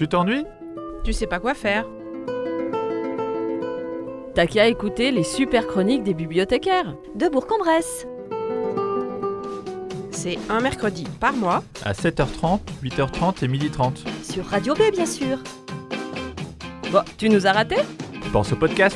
Tu t'ennuies ? Tu sais pas quoi faire. T'as qu'à écouter les super chroniques des bibliothécaires de Bourg-en-Bresse. C'est un mercredi par mois À 7h30, 8h30 et 12h30. Sur Radio B, bien sûr. Bon, tu nous as ratés ? Pense au podcast.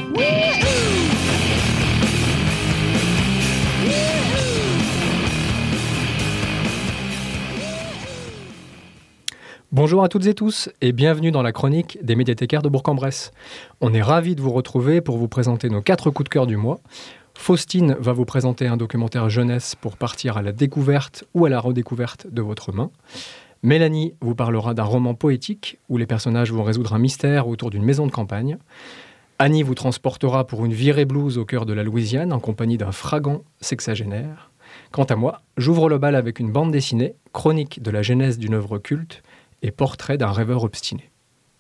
Bonjour à toutes et tous et bienvenue dans la chronique des médiathécaires de Bourg-en-Bresse. On est ravis de vous retrouver pour vous présenter nos 4 coups de cœur du mois. Faustine va vous présenter un documentaire jeunesse pour partir à la découverte ou à la redécouverte de votre main. Mélanie vous parlera d'un roman poétique où les personnages vont résoudre un mystère autour d'une maison de campagne. Annie vous transportera pour une virée blues au cœur de la Louisiane en compagnie d'un fragant sexagénaire. Quant à moi, j'ouvre le bal avec une bande dessinée, chronique de la genèse d'une œuvre culte et portrait d'un rêveur obstiné.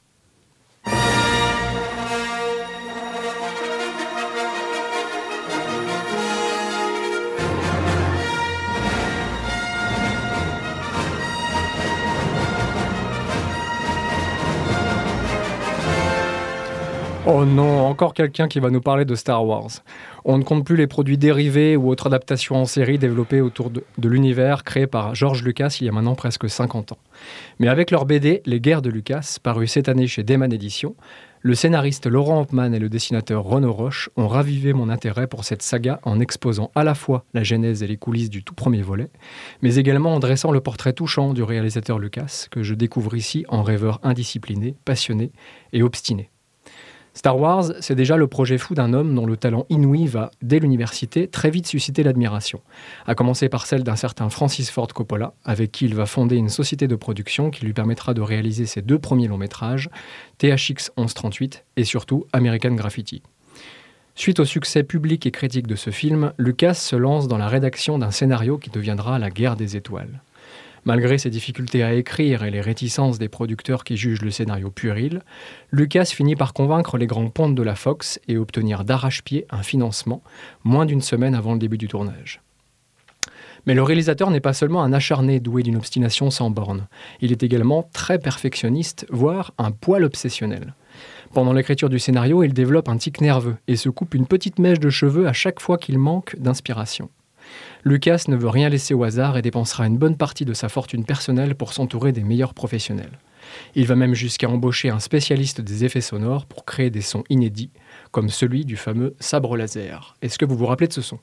Oh non, encore quelqu'un qui va nous parler de Star Wars. On ne compte plus les produits dérivés ou autres adaptations en série développées autour de l'univers créé par George Lucas il y a maintenant presque 50 ans. Mais avec leur BD, Les Guerres de Lucas, paru cette année chez Dayman Éditions, le scénariste Laurent Hopman et le dessinateur Renaud Roche ont ravivé mon intérêt pour cette saga en exposant à la fois la genèse et les coulisses du tout premier volet, mais également en dressant le portrait touchant du réalisateur Lucas, que je découvre ici en rêveur indiscipliné, passionné et obstiné. Star Wars, c'est déjà le projet fou d'un homme dont le talent inouï va, dès l'université, très vite susciter l'admiration. À commencer par celle d'un certain Francis Ford Coppola, avec qui il va fonder une société de production qui lui permettra de réaliser ses 2 premiers longs métrages, THX 1138 et surtout American Graffiti. Suite au succès public et critique de ce film, Lucas se lance dans la rédaction d'un scénario qui deviendra La Guerre des Étoiles. Malgré ses difficultés à écrire et les réticences des producteurs qui jugent le scénario puéril, Lucas finit par convaincre les grands pontes de la Fox et obtenir d'arrache-pied un financement, moins d'une semaine avant le début du tournage. Mais le réalisateur n'est pas seulement un acharné doué d'une obstination sans bornes. Il est également très perfectionniste, voire un poil obsessionnel. Pendant l'écriture du scénario, il développe un tic nerveux et se coupe une petite mèche de cheveux à chaque fois qu'il manque d'inspiration. Lucas ne veut rien laisser au hasard et dépensera une bonne partie de sa fortune personnelle pour s'entourer des meilleurs professionnels. Il va même jusqu'à embaucher un spécialiste des effets sonores pour créer des sons inédits, comme celui du fameux sabre laser. Est-ce que vous vous rappelez de ce son ?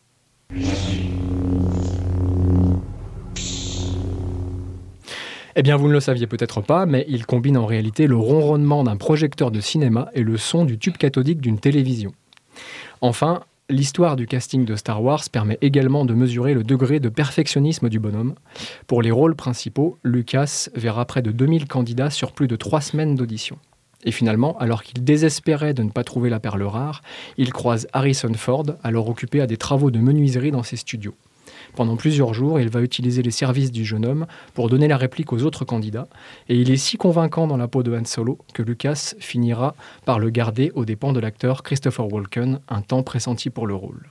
Eh bien, vous ne le saviez peut-être pas, mais il combine en réalité le ronronnement d'un projecteur de cinéma et le son du tube cathodique d'une télévision. Enfin, l'histoire du casting de Star Wars permet également de mesurer le degré de perfectionnisme du bonhomme. Pour les rôles principaux, Lucas verra près de 2000 candidats sur plus de 3 semaines d'audition. Et finalement, alors qu'il désespérait de ne pas trouver la perle rare, il croise Harrison Ford, alors occupé à des travaux de menuiserie dans ses studios. Pendant plusieurs jours, il va utiliser les services du jeune homme pour donner la réplique aux autres candidats, et il est si convaincant dans la peau de Han Solo que Lucas finira par le garder aux dépens de l'acteur Christopher Walken, un temps pressenti pour le rôle.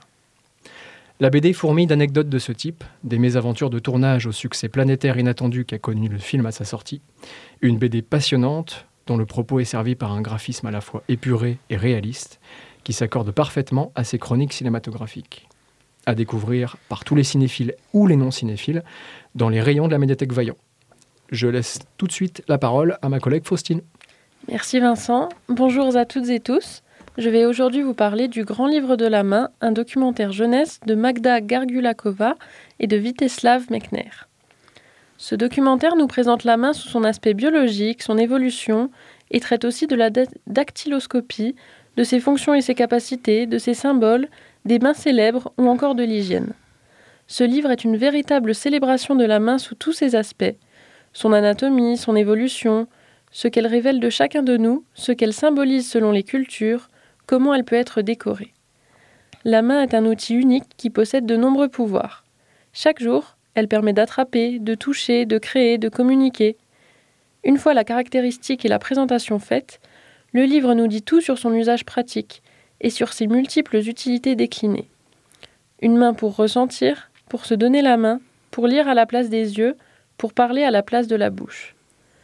La BD fourmille d'anecdotes de ce type, des mésaventures de tournage au succès planétaire inattendu qu'a connu le film à sa sortie, une BD passionnante dont le propos est servi par un graphisme à la fois épuré et réaliste, qui s'accorde parfaitement à ses chroniques cinématographiques. À découvrir par tous les cinéphiles ou les non-cinéphiles dans les rayons de la médiathèque Vaillant. Je laisse tout de suite la parole à ma collègue Faustine. Merci Vincent. Bonjour à toutes et tous. Je vais aujourd'hui vous parler du Grand Livre de la Main, un documentaire jeunesse de Magda Gargulakova et de Vítězslav Mechner. Ce documentaire nous présente la main sous son aspect biologique, son évolution, et traite aussi de la dactyloscopie, de ses fonctions et ses capacités, de ses symboles, des mains célèbres ou encore de l'hygiène. Ce livre est une véritable célébration de la main sous tous ses aspects, son anatomie, son évolution, ce qu'elle révèle de chacun de nous, ce qu'elle symbolise selon les cultures, comment elle peut être décorée. La main est un outil unique qui possède de nombreux pouvoirs. Chaque jour, elle permet d'attraper, de toucher, de créer, de communiquer. Une fois la caractéristique et la présentation faites, le livre nous dit tout sur son usage pratique et sur ses multiples utilités déclinées. Une main pour ressentir, pour se donner la main, pour lire à la place des yeux, pour parler à la place de la bouche.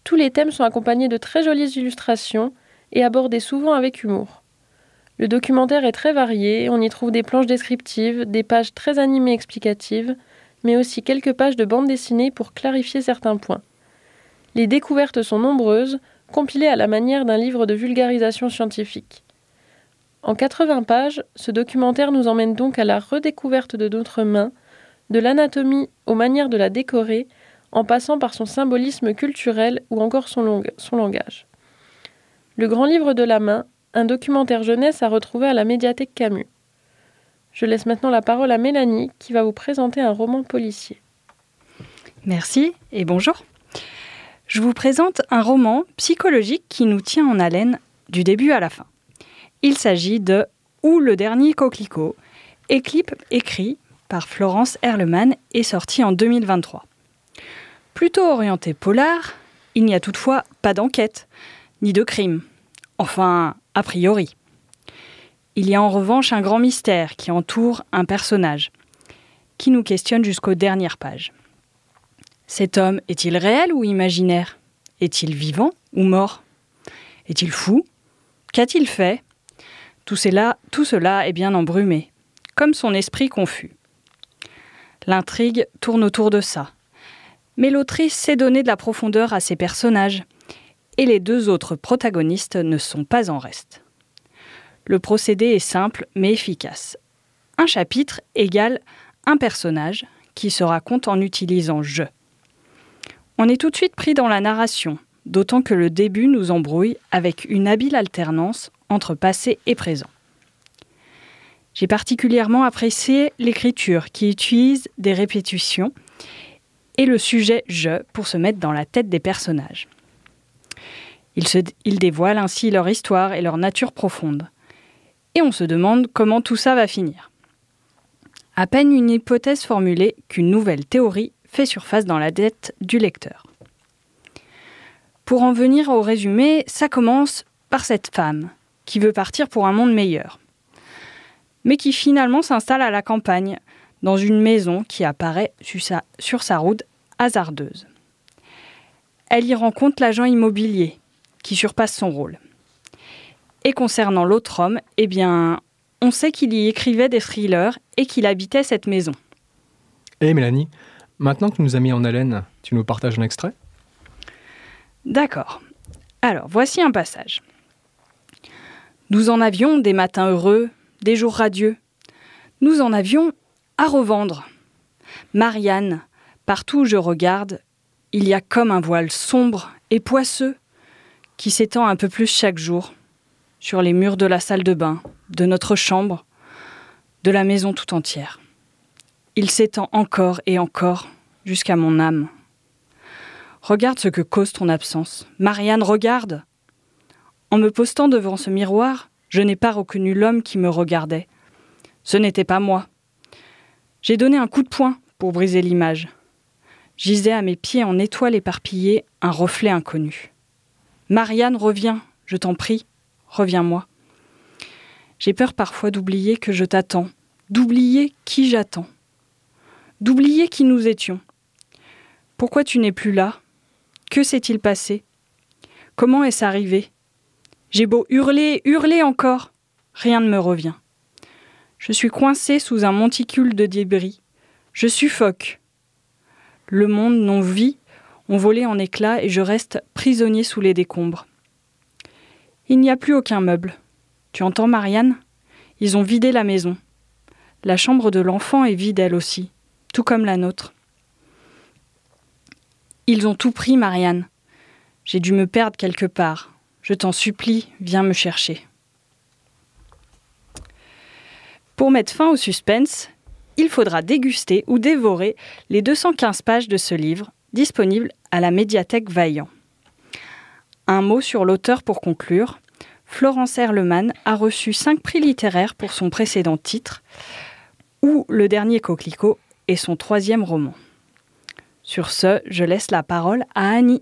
Tous les thèmes sont accompagnés de très jolies illustrations et abordés souvent avec humour. Le documentaire est très varié, on y trouve des planches descriptives, des pages très animées explicatives, mais aussi quelques pages de bande dessinée pour clarifier certains points. Les découvertes sont nombreuses, compilées à la manière d'un livre de vulgarisation scientifique. En 80 pages, ce documentaire nous emmène donc à la redécouverte de notre main, de l'anatomie aux manières de la décorer, en passant par son symbolisme culturel ou encore son langage. Le grand livre de la main, un documentaire jeunesse à retrouver à la médiathèque Camus. Je laisse maintenant la parole à Mélanie qui va vous présenter un roman policier. Merci et bonjour. Je vous présente un roman psychologique qui nous tient en haleine du début à la fin. Il s'agit de « Ou le dernier coquelicot », écrit par Florence Erlemann et sorti en 2023. Plutôt orienté polar, il n'y a toutefois pas d'enquête, ni de crime. Enfin, a priori. Il y a en revanche un grand mystère qui entoure un personnage, qui nous questionne jusqu'aux dernières pages. Cet homme est-il réel ou imaginaire ? Est-il vivant ou mort ? Est-il fou ? Qu'a-t-il fait ? Tout cela est bien embrumé, comme son esprit confus. L'intrigue tourne autour de ça. Mais l'autrice sait donner de la profondeur à ses personnages, et les deux autres protagonistes ne sont pas en reste. Le procédé est simple mais efficace. Un chapitre égale un personnage qui se raconte en utilisant « je ». On est tout de suite pris dans la narration, d'autant que le début nous embrouille avec une habile alternance entre passé et présent. J'ai particulièrement apprécié l'écriture qui utilise des répétitions et le sujet « je » pour se mettre dans la tête des personnages. Ils dévoilent ainsi leur histoire et leur nature profonde. Et on se demande comment tout ça va finir. À peine une hypothèse formulée qu'une nouvelle théorie fait surface dans la tête du lecteur. Pour en venir au résumé, ça commence par cette femme qui veut partir pour un monde meilleur, mais qui finalement s'installe à la campagne, dans une maison qui apparaît sur sa route hasardeuse. Elle y rencontre l'agent immobilier, qui surpasse son rôle. Et concernant l'autre homme, on sait qu'il y écrivait des thrillers et qu'il habitait cette maison. Mélanie, maintenant que tu nous as mis en haleine, tu nous partages un extrait ? D'accord. Alors, voici un passage. Nous en avions des matins heureux, des jours radieux. Nous en avions à revendre. Marianne, partout où je regarde, il y a comme un voile sombre et poisseux qui s'étend un peu plus chaque jour, sur les murs de la salle de bain, de notre chambre, de la maison tout entière. Il s'étend encore et encore, jusqu'à mon âme. Regarde ce que cause ton absence. Marianne, regarde ! En me postant devant ce miroir, je n'ai pas reconnu l'homme qui me regardait. Ce n'était pas moi. J'ai donné un coup de poing pour briser l'image. Gisait à mes pieds en étoiles éparpillées un reflet inconnu. Marianne, reviens, je t'en prie, reviens-moi. J'ai peur parfois d'oublier que je t'attends, d'oublier qui j'attends, d'oublier qui nous étions. Pourquoi tu n'es plus là ? Que s'est-il passé ? Comment est-ce arrivé ? J'ai beau hurler, hurler encore, rien ne me revient. Je suis coincée sous un monticule de débris. Je suffoque. Le monde, nos vies, ont volé en éclats et je reste prisonnier sous les décombres. Il n'y a plus aucun meuble. Tu entends, Marianne ? Ils ont vidé la maison. La chambre de l'enfant est vide elle aussi, tout comme la nôtre. Ils ont tout pris, Marianne. J'ai dû me perdre quelque part. Je t'en supplie, viens me chercher. Pour mettre fin au suspense, il faudra déguster ou dévorer les 215 pages de ce livre, disponible à la médiathèque Vaillant. Un mot sur l'auteur pour conclure. Florence Erlemann a reçu 5 prix littéraires pour son précédent titre, Ou le dernier coquelicot est son 3e roman. Sur ce, je laisse la parole à Annie.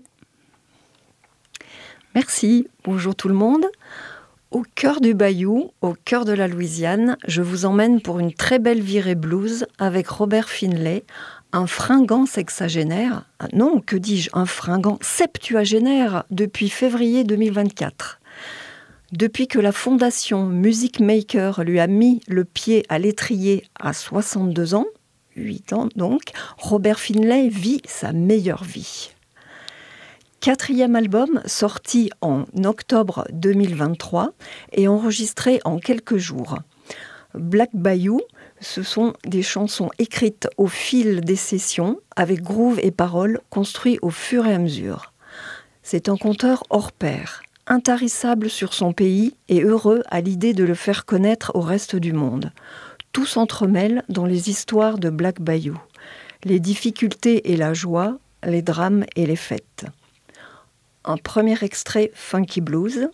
Merci, bonjour tout le monde. Au cœur du Bayou, au cœur de la Louisiane, je vous emmène pour une très belle virée blues avec Robert Finlay, un fringant sexagénaire, non, que dis-je, un fringant septuagénaire depuis février 2024. Depuis que la fondation Music Maker lui a mis le pied à l'étrier à 62 ans, 8 ans donc, Robert Finlay vit sa meilleure vie. 4e album sorti en octobre 2023 et enregistré en quelques jours. Black Bayou, ce sont des chansons écrites au fil des sessions, avec groove et paroles construits au fur et à mesure. C'est un conteur hors pair, intarissable sur son pays et heureux à l'idée de le faire connaître au reste du monde. Tout s'entremêle dans les histoires de Black Bayou. Les difficultés et la joie, les drames et les fêtes. Un premier extrait Funky Blues.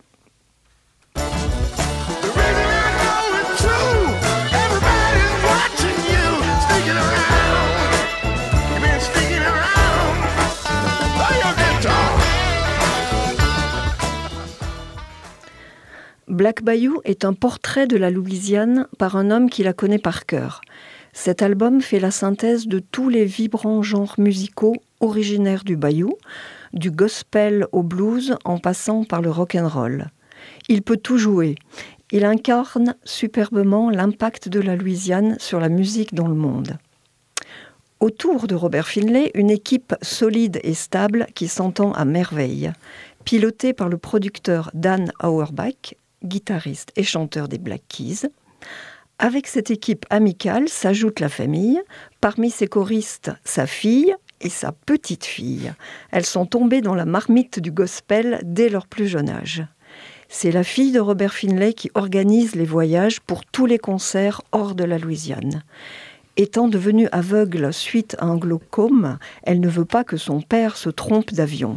Black Bayou est un portrait de la Louisiane par un homme qui la connaît par cœur. Cet album fait la synthèse de tous les vibrants genres musicaux originaires du Bayou, du gospel au blues en passant par le rock'n'roll. Il peut tout jouer. Il incarne superbement l'impact de la Louisiane sur la musique dans le monde. Autour de Robert Finlay, une équipe solide et stable qui s'entend à merveille, pilotée par le producteur Dan Auerbach, guitariste et chanteur des Black Keys. Avec cette équipe amicale s'ajoute la famille, parmi ses choristes, sa fille et sa petite-fille. Elles sont tombées dans la marmite du gospel dès leur plus jeune âge. C'est la fille de Robert Finlay qui organise les voyages pour tous les concerts hors de la Louisiane. Étant devenue aveugle suite à un glaucome, elle ne veut pas que son père se trompe d'avion.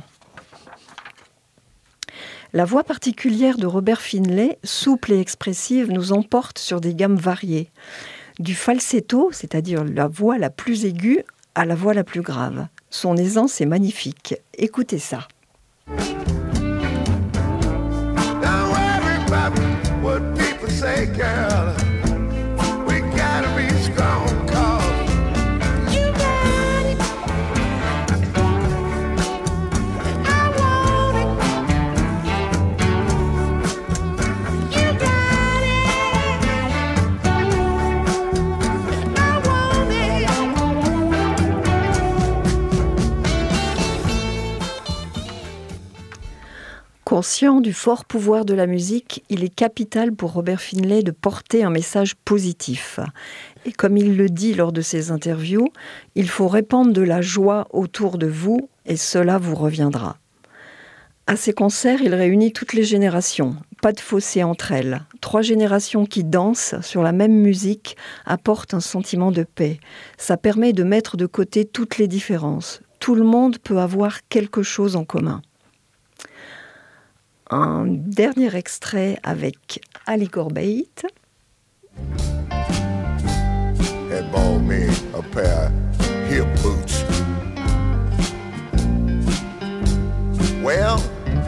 La voix particulière de Robert Finlay, souple et expressive, nous emporte sur des gammes variées. Du falsetto, c'est-à-dire la voix la plus aiguë, à la voix la plus grave. Son aisance est magnifique. Écoutez ça. Conscient du fort pouvoir de la musique, il est capital pour Robert Finlay de porter un message positif. Et comme il le dit lors de ses interviews, il faut répandre de la joie autour de vous et cela vous reviendra. À ses concerts, il réunit toutes les générations, pas de fossé entre elles. 3 générations qui dansent sur la même musique apportent un sentiment de paix. Ça permet de mettre de côté toutes les différences. Tout le monde peut avoir quelque chose en commun. Un dernier extrait avec Ali Gorbeit. Had bought me a pair of hip boots. Well,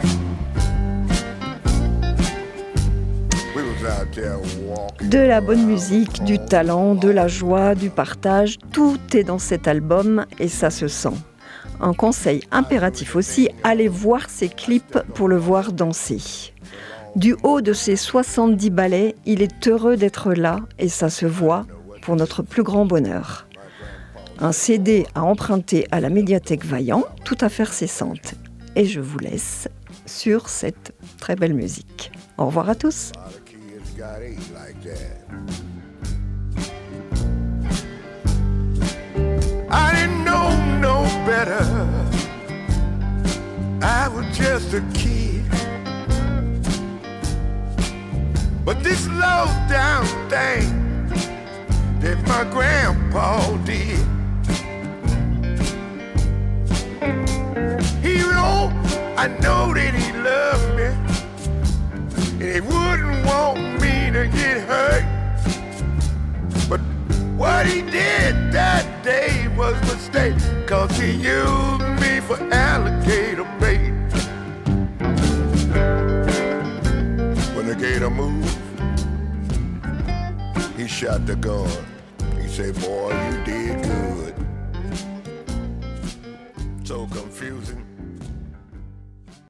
we was out there walking. De la bonne musique, du talent, de la joie, du partage, tout est dans cet album et ça se sent. Un conseil impératif aussi, allez voir ses clips pour le voir danser. Du haut de ses 70 ballets, il est heureux d'être là et ça se voit pour notre plus grand bonheur. Un CD à emprunter à la médiathèque Vaillant, toute affaire cessante. Et je vous laisse sur cette très belle musique. Au revoir à tous. I didn't know no better. I was just a kid. But this low down thing that my grandpa did, he wrote, I know that he loved me, and he wouldn't want me to get hurt. But what he did that day was a mistake, 'cause he used me for alligator bait. When the gator moved, he shot the gun. He said, boy, you did good. so confusing.